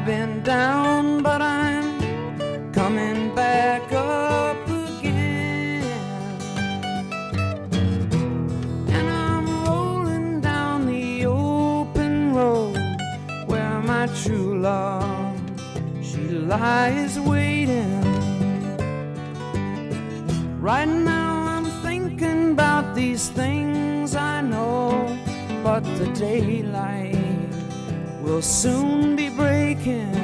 I've been down, but I'm coming back up again. And I'm rolling down the open road where my true love, she lies waiting. Right now I'm thinking about these things I know, but the daylight will soon be breaking.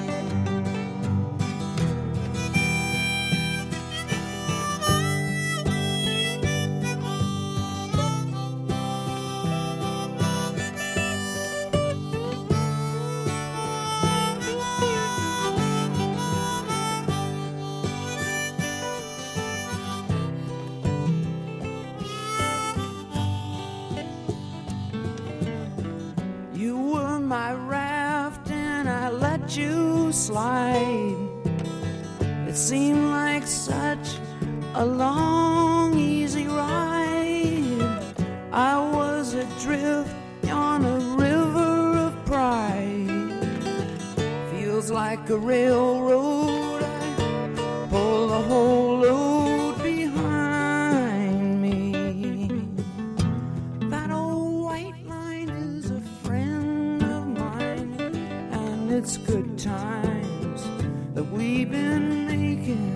You were my raft and I let you slide. It seemed like such a long, easy ride. I was adrift on a river of pride. Feels like a railroad. I pull the whole load behind me. That old white line is a friend of mine, and it's good times that we've been making.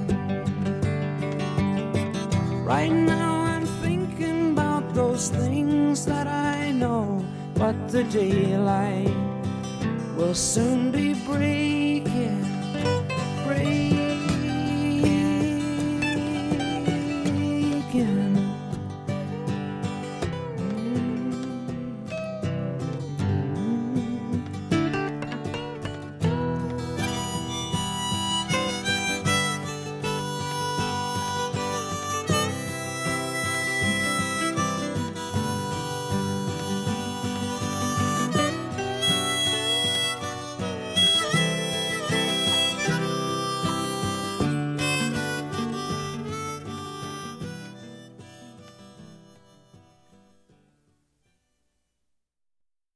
Right now I'm thinking about those things that I know, but the daylight will soon be breaking.